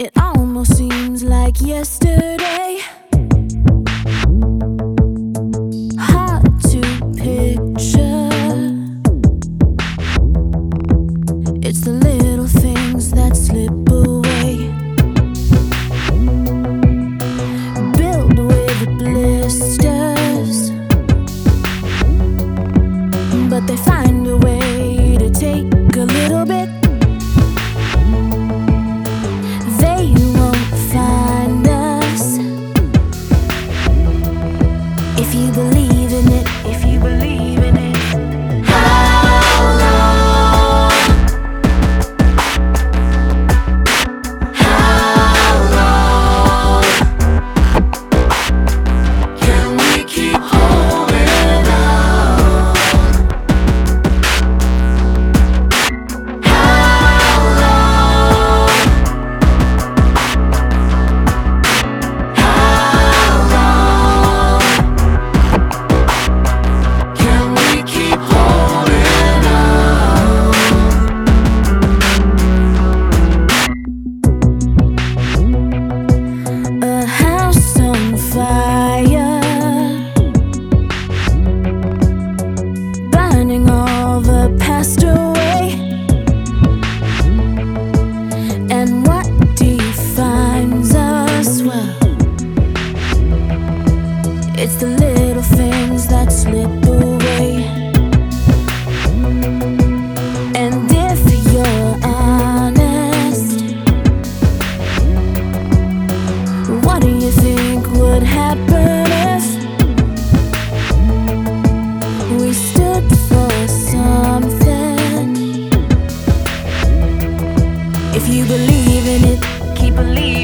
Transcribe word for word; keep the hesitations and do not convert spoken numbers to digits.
It almost seems like yesterday. Hard to picture. It's the little things that slip away, built with blisters, but they find a way to take a little bit. They won't find us if you believe in it. If you believe in it. How long? How long can we keep holding on? How long? How long can we keep holding on? A house on fire, burning all the past away. And what defines us? Well, it's the little things that slip away. And if you're honest, what do you think would happen if we stood for something? If you believe in it, keep believing.